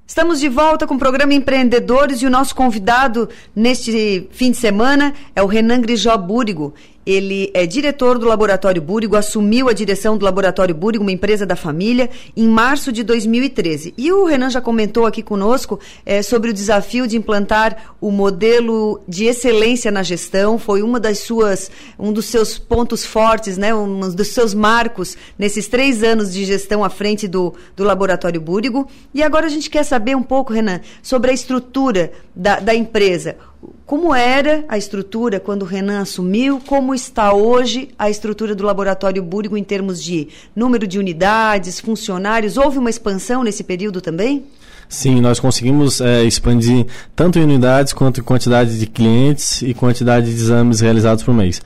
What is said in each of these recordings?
Estamos de volta com o programa Empreendedores e o nosso convidado neste fim de semana é o Renan Grijó Búrigo. Ele é diretor do Laboratório Búrigo, assumiu a direção do Laboratório Búrigo, uma empresa da família, em março de 2013. E o Renan já comentou aqui conosco sobre o desafio de implantar o modelo de excelência na gestão. Foi um dos seus pontos fortes, né? Um dos seus marcos nesses 3 anos de gestão à frente do Laboratório Búrigo. E agora a gente quer saber um pouco, Renan, sobre a estrutura da empresa. Como era a estrutura quando o Renan assumiu? Como está hoje a estrutura do Laboratório Búrigo em termos de número de unidades, funcionários? Houve uma expansão nesse período também? Sim, nós conseguimos expandir tanto em unidades quanto em quantidade de clientes e quantidade de exames realizados por mês.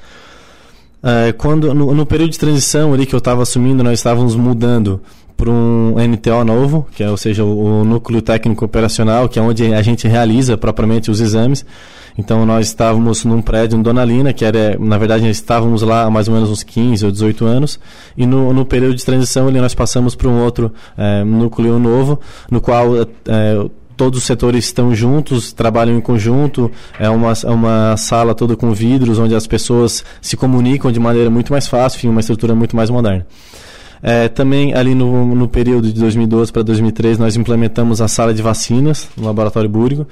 Quando no período de transição ali que eu estava assumindo, nós estávamos mudando para um NTO novo, que é, ou seja, o Núcleo Técnico Operacional, que é onde a gente realiza propriamente os exames. Então nós estávamos num prédio em Dona Lina, que era, na verdade, nós estávamos lá há mais ou menos uns 15 ou 18 anos, e no período de transição ali nós passamos para um outro núcleo novo, no qual todos os setores estão juntos, trabalham em conjunto, é uma sala toda com vidros, onde as pessoas se comunicam de maneira muito mais fácil, enfim, uma estrutura muito mais moderna. Também ali no período de 2012 para 2013 nós implementamos a sala de vacinas no Laboratório Búrigo.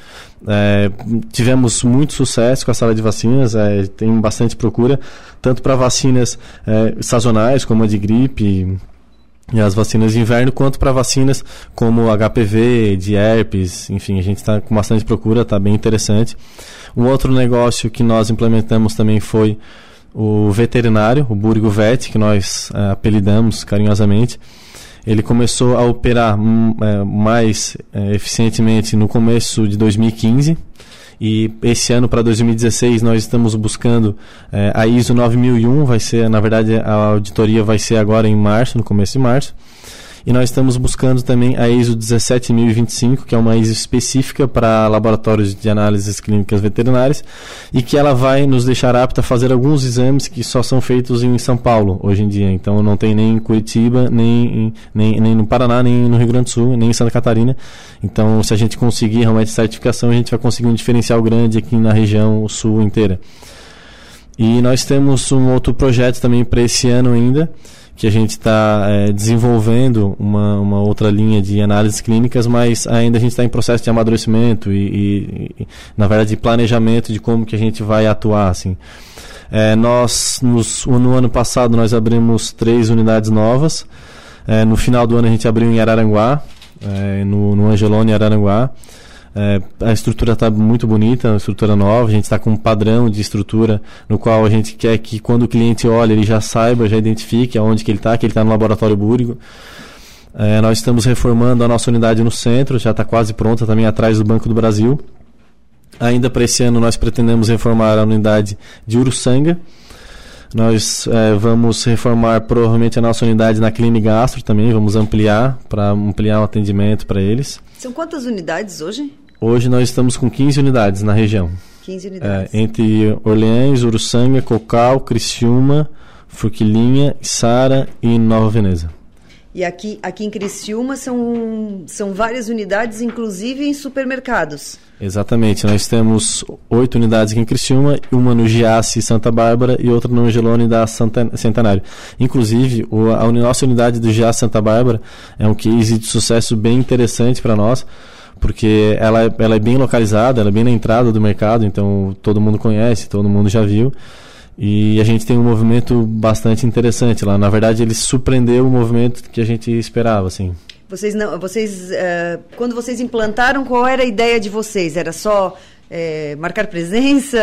Tivemos muito sucesso com a sala de vacinas, tem bastante procura, tanto para vacinas sazonais como a de gripe e as vacinas de inverno, quanto para vacinas como HPV, de herpes, enfim, a gente está com bastante procura, está bem interessante. Um outro negócio que nós implementamos também foi o veterinário, o Búrigo Vet, que nós apelidamos carinhosamente. Ele começou a operar mais eficientemente no começo de 2015 e esse ano para 2016 nós estamos buscando a ISO 9001, vai ser, na verdade a auditoria vai ser agora em março, no começo de março. E nós estamos buscando também a ISO 17025, que é uma ISO específica para laboratórios de análises clínicas veterinárias e que ela vai nos deixar apta a fazer alguns exames que só são feitos em São Paulo hoje em dia. Então não tem nem em Curitiba, nem no Paraná, nem no Rio Grande do Sul, nem em Santa Catarina. Então se a gente conseguir realmente certificação, a gente vai conseguir um diferencial grande aqui na região sul inteira. E nós temos um outro projeto também para esse ano ainda, que a gente está desenvolvendo uma outra linha de análises clínicas, mas ainda a gente está em processo de amadurecimento e, na verdade, de planejamento de como que a gente vai atuar, assim. No ano passado, nós abrimos 3 unidades novas. No final do ano, a gente abriu em Araranguá, no Angelone, Araranguá. A estrutura está muito bonita, uma estrutura nova, a gente está com um padrão de estrutura no qual a gente quer que quando o cliente olha ele já saiba, já identifique aonde que ele está no Laboratório Búrigo. Nós estamos reformando a nossa unidade no centro, já está quase pronta, também atrás do Banco do Brasil. Ainda para esse ano nós pretendemos reformar a unidade de Uruçanga. Nós vamos reformar provavelmente a nossa unidade na Clínica Gastro também, vamos ampliar o atendimento para eles. São quantas unidades hoje? Hoje nós estamos com 15 unidades na região. 15 unidades. Entre Orleans, Uruçanga, Cocal, Criciúma, Forquilinha, Sara e Nova Veneza. E aqui em Criciúma são várias unidades, inclusive em supermercados. Exatamente, nós temos 8 unidades aqui em Criciúma, uma no Giasse Santa Bárbara e outra no Angelone da Centenário. Inclusive, a nossa unidade do Giasse Santa Bárbara é um case de sucesso bem interessante para nós, porque ela é bem localizada, ela é bem na entrada do mercado, então todo mundo conhece, todo mundo já viu. E a gente tem um movimento bastante interessante lá. Na verdade, ele surpreendeu o movimento que a gente esperava, assim. Quando vocês implantaram, qual era a ideia de vocês? Era só marcar presença,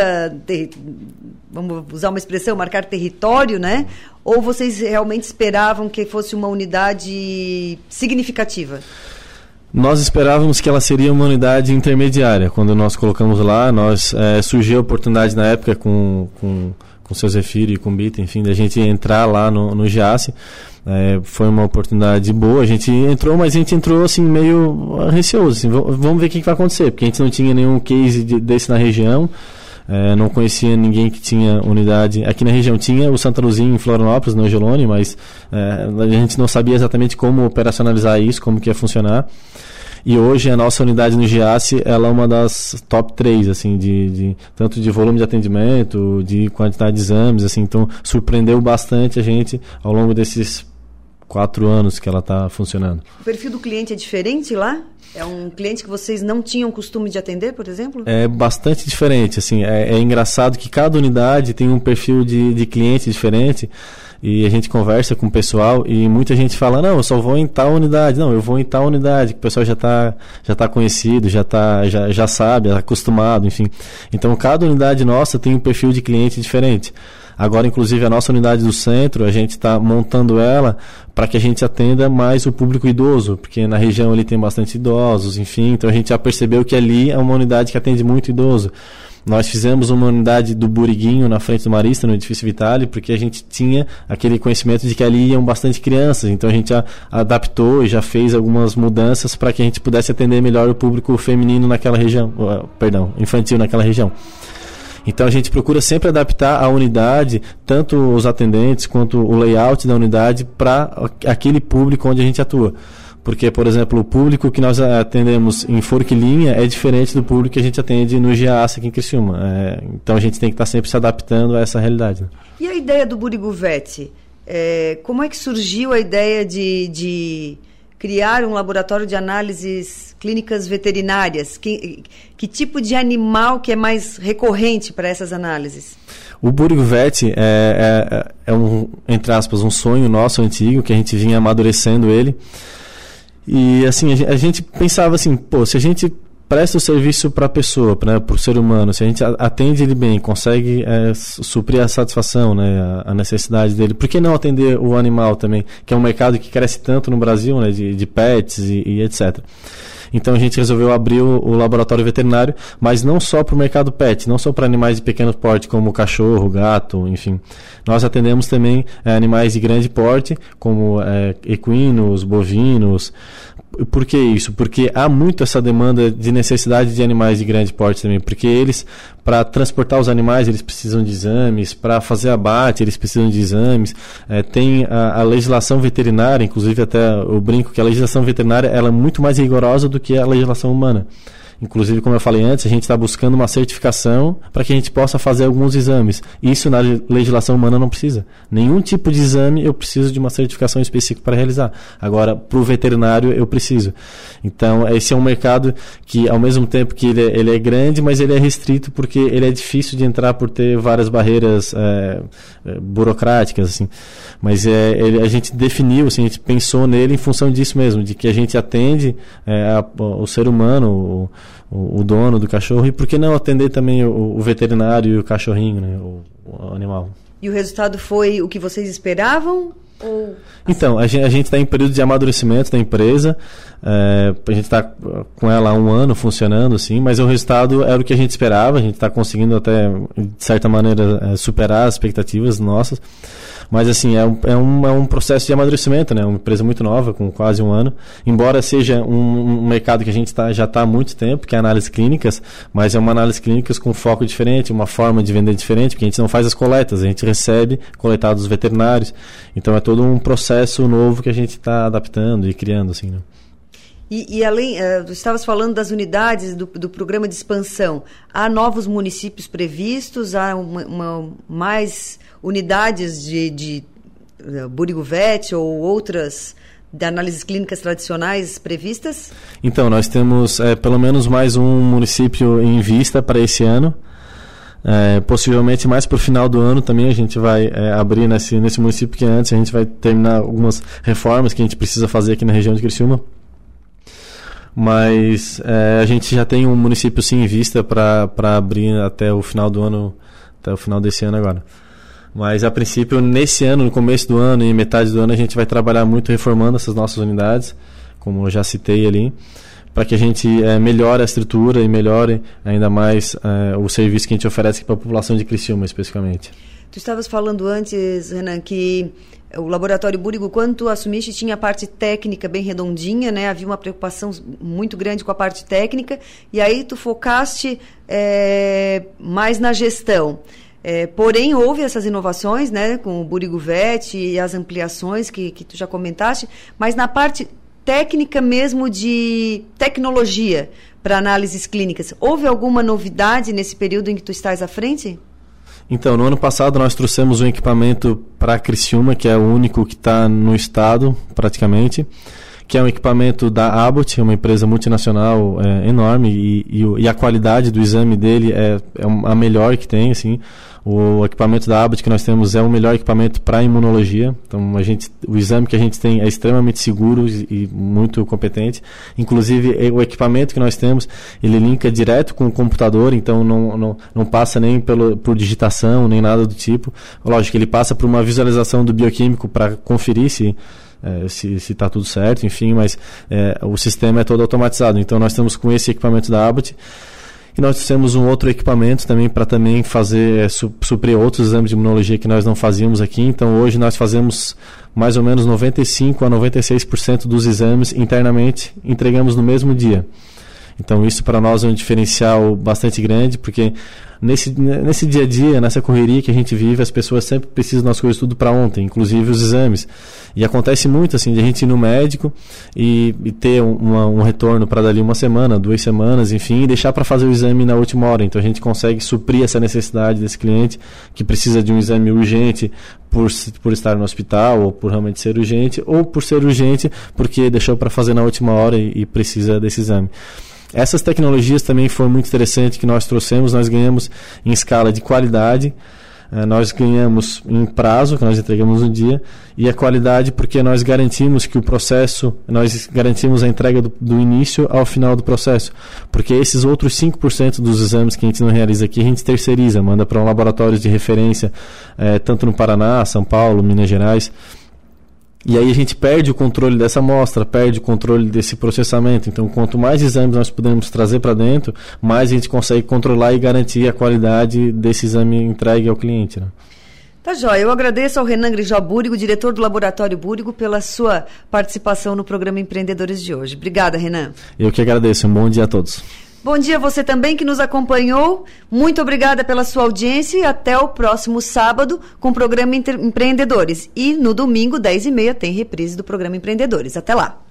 vamos usar uma expressão, marcar território, né? Ou vocês realmente esperavam que fosse uma unidade significativa? Nós esperávamos que ela seria uma unidade intermediária. Quando nós colocamos lá, surgiu a oportunidade na época com o seu Zefiro e com o Bita, enfim, da gente entrar lá no Giasse. Foi uma oportunidade boa, a gente entrou, mas a gente entrou assim meio receoso, assim, vamos ver o que vai acontecer, porque a gente não tinha nenhum case desse na região, não conhecia ninguém que tinha unidade, aqui na região tinha o Santa Luzia em Florianópolis, no Angelone, mas a gente não sabia exatamente como operacionalizar isso, como que ia funcionar. E hoje a nossa unidade no Giasse, ela é uma das top 3, assim, tanto de volume de atendimento, de quantidade de exames, assim, então surpreendeu bastante a gente ao longo desses 4 anos que ela está funcionando. O perfil do cliente é diferente lá? É um cliente que vocês não tinham costume de atender, por exemplo? É bastante diferente, assim, é engraçado que cada unidade tem um perfil de cliente diferente. E a gente conversa com o pessoal e muita gente fala, não, eu só vou em tal unidade. Não, eu vou em tal unidade, que o pessoal já tá conhecido, já sabe, acostumado, enfim. Então, cada unidade nossa tem um perfil de cliente diferente. Agora, inclusive, a nossa unidade do centro, a gente está montando ela para que a gente atenda mais o público idoso, porque na região ali tem bastante idosos, enfim. Então, a gente já percebeu que ali é uma unidade que atende muito idoso. Nós fizemos uma unidade do Buriguinho na frente do Marista, no edifício Vitale, porque a gente tinha aquele conhecimento de que ali iam bastante crianças. Então a gente adaptou e já fez algumas mudanças para que a gente pudesse atender melhor o público feminino naquela região, infantil naquela região. Então a gente procura sempre adaptar a unidade, tanto os atendentes quanto o layout da unidade, para aquele público onde a gente atua. Porque, por exemplo, o público que nós atendemos em Forquilinha é diferente do público que a gente atende no Giasse aqui em Criciúma. Então a gente tem que estar sempre se adaptando a essa realidade. Né? E a ideia do Buriguvete? Como é que surgiu a ideia de criar um laboratório de análises clínicas veterinárias? Que tipo de animal que é mais recorrente para essas análises? O Buriguvete é um, entre aspas, um sonho nosso antigo, que a gente vinha amadurecendo ele. E assim, a gente pensava assim, se a gente presta o serviço para a pessoa, para o ser humano, se a gente atende ele bem, consegue suprir a satisfação, né, a necessidade dele, por que não atender o animal também, que é um mercado que cresce tanto no Brasil, né, de pets e etc. Então a gente resolveu abrir o laboratório veterinário, mas não só para o mercado pet, não só para animais de pequeno porte, como cachorro, gato, enfim. Nós atendemos também animais de grande porte, como equinos, bovinos. Por que isso? Porque há muito essa demanda de necessidade de animais de grande porte também, porque eles, para transportar os animais, eles precisam de exames, para fazer abate, eles precisam de exames. Tem a legislação veterinária, inclusive até eu brinco que a legislação veterinária ela é muito mais rigorosa do que a legislação humana. Inclusive, como eu falei antes, a gente está buscando uma certificação para que a gente possa fazer alguns exames. Isso na legislação humana não precisa. Nenhum tipo de exame eu preciso de uma certificação específica para realizar. Agora, para o veterinário, eu preciso. Então, esse é um mercado que, ao mesmo tempo que ele é grande, mas ele é restrito porque ele é difícil de entrar por ter várias barreiras burocráticas, assim. Mas a gente definiu, assim, a gente pensou nele em função disso mesmo, de que a gente atende o ser humano, o dono do cachorro, e por que não atender também o veterinário e o cachorrinho, né, o animal. E o resultado foi o que vocês esperavam? Então, a gente está em período de amadurecimento da empresa, a gente está com ela há 1 ano funcionando, assim, mas o resultado era o que a gente esperava, a gente está conseguindo até, de certa maneira, superar as expectativas nossas. Mas assim, é um processo de amadurecimento, né? Uma empresa muito nova, com quase 1 ano. Embora seja um mercado que a gente já está há muito tempo, que é análise clínicas, mas é uma análise clínicas com foco diferente, uma forma de vender diferente, porque a gente não faz as coletas, a gente recebe coletados dos veterinários. Então é todo um processo novo que a gente está adaptando e criando, assim, né? E além, você estavas falando das unidades do programa de expansão. Há novos municípios previstos? Há mais unidades de Buriguvete ou outras de análises clínicas tradicionais previstas? Então, nós temos pelo menos mais um município em vista para esse ano. Possivelmente mais para o final do ano também a gente vai abrir nesse município, porque antes a gente vai terminar algumas reformas que a gente precisa fazer aqui na região de Criciúma. Mas a gente já tem um município sim em vista para abrir até o final do ano, até o final desse ano agora. Mas a princípio, nesse ano, no começo do ano e metade do ano, a gente vai trabalhar muito reformando essas nossas unidades, como eu já citei ali, para que a gente melhore a estrutura e melhore ainda mais o serviço que a gente oferece para a população de Criciúma, especificamente. Tu estavas falando antes, Renan, que o Laboratório Búrigo, quando tu assumiste, tinha a parte técnica bem redondinha, né? Havia uma preocupação muito grande com a parte técnica, e aí tu focaste mais na gestão. Porém, houve essas inovações, né, com o Buriguvete e as ampliações que tu já comentaste, mas na parte técnica mesmo de tecnologia para análises clínicas. Houve alguma novidade nesse período em que tu estás à frente? Então, no ano passado nós trouxemos um equipamento para Criciúma, que é o único que está no estado, praticamente, que é um equipamento da Abbott, uma empresa multinacional enorme, e a qualidade do exame dele é a melhor que tem, assim. O equipamento da Abbott que nós temos é o melhor equipamento para imunologia. Então, o exame que a gente tem é extremamente seguro e muito competente. Inclusive, o equipamento que nós temos, ele linka direto com o computador, então não passa nem por digitação, nem nada do tipo. Lógico, ele passa por uma visualização do bioquímico para conferir se está tudo certo, enfim, mas o sistema é todo automatizado. Então, nós estamos com esse equipamento da Abbott. E nós temos um outro equipamento também para também fazer, suprir outros exames de imunologia que nós não fazíamos aqui. Então, hoje nós fazemos mais ou menos 95% a 96% dos exames internamente, entregamos no mesmo dia. Então, isso para nós é um diferencial bastante grande, porque nesse dia a dia, nessa correria que a gente vive, as pessoas sempre precisam das coisas tudo para ontem, inclusive os exames. E acontece muito assim, de a gente ir no médico e ter um retorno para dali 1 semana, 2 semanas, enfim, e deixar para fazer o exame na última hora. Então a gente consegue suprir essa necessidade desse cliente que precisa de um exame urgente por estar no hospital, ou por realmente ser urgente, ou por ser urgente porque deixou para fazer na última hora e precisa desse exame. Essas tecnologias também foram muito interessantes que nós trouxemos. Nós ganhamos em escala de qualidade, nós ganhamos em prazo, que nós entregamos no dia, e a qualidade porque nós garantimos que o processo, nós garantimos a entrega do início ao final do processo, porque esses outros 5% dos exames que a gente não realiza aqui, a gente terceiriza, manda para um laboratório de referência, tanto no Paraná, São Paulo, Minas Gerais. E aí a gente perde o controle dessa amostra, perde o controle desse processamento. Então, quanto mais exames nós pudermos trazer para dentro, mais a gente consegue controlar e garantir a qualidade desse exame entregue ao cliente, né? Tá joia. Eu agradeço ao Renan Grijó Búrigo, diretor do Laboratório Búrigo, pela sua participação no programa Empreendedores de hoje. Obrigada, Renan. Eu que agradeço. Um bom dia a todos. Bom dia a você também que nos acompanhou. Muito obrigada pela sua audiência e até o próximo sábado com o programa Empreendedores. E no domingo, 10h30, tem reprise do programa Empreendedores. Até lá.